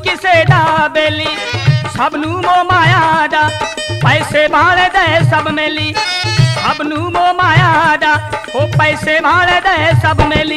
किसे दा बेली सबनू मोह माया दा पैसे भाल दे सब मेली सबनू मोह माया दा ओ पैसे भाल दे सब मेली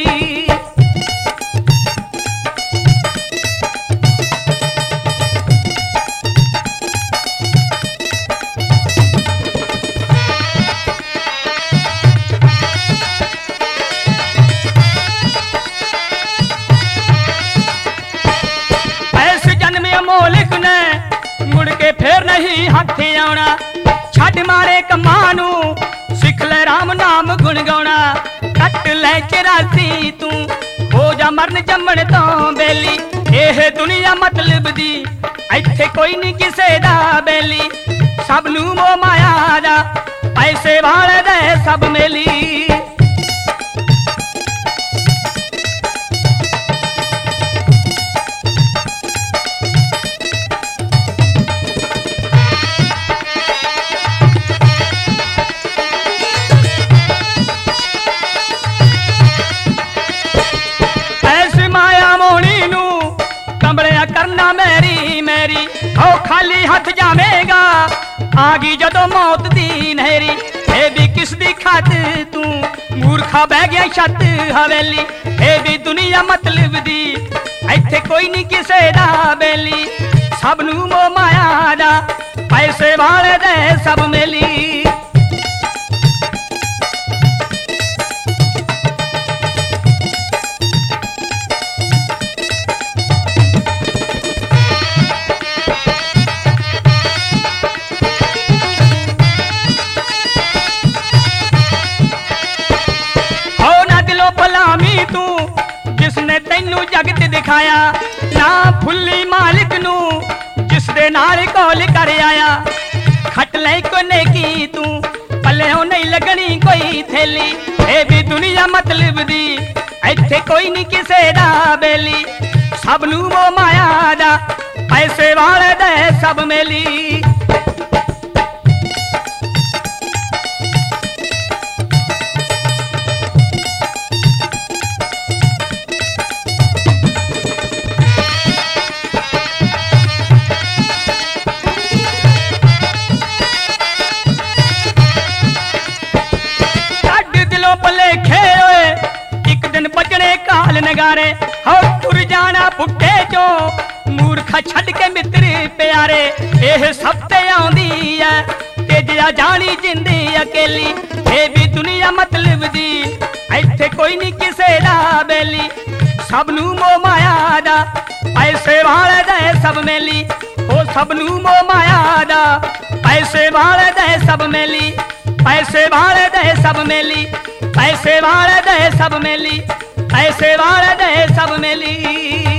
मोलिक ने मुड़ के फिर नहीं हाथ आना छड़ मारे कमानू सिख ले राम नाम गुण गाना कट ले चरासी तू हो जा मरन जमन तो बेली एह दुनिया मतलब दी इत्थे कोई नहीं किसे दा बेली सबनू मोह माया दा पैसे वाल दे सब मेली करना मेरी मेरी ओ खाली हाथ जावेगा आगी जदों मौत दी नहरी ए भी किस दी खातिर तू मूर्खा बह गया छत हवेली ए भी दुनिया मतलब दी इत्थे कोई नहीं किसे दा बेली सबनू मोह माया दा पैसे वाले दे सब मेली भलामी तू जिसने तेनू जगत दिखाया ना फुल्ली मालिक नू जिस दे नाल कौल कर आया खट ले को नेकी तू पल्ले हो नहीं लगनी कोई थैली ए भी दुनिया मतलब दी इत्थे कोई नहीं किसे दा बेली सबनू मोह माया दा पैसे वाले दे सब मेली काल नगारे हो तुर जाना पुट्टे चो मूर्खा छड़ के मित्र प्यारे एह सब ते आउंदी है ते जिया जानी जिंदी अकेली ए भी दुनिया मतलब दी इत्थे कोई नहीं किसे दा बेली सबनू मोह माया दा पैसे वाले दे सब मेली ओ सबनू मोह माया दा पैसे वाले दे सब मेली पैसे वाले दे सब मेली पैसे वाले दे सब मेली पैसे वाले दे सब मेली।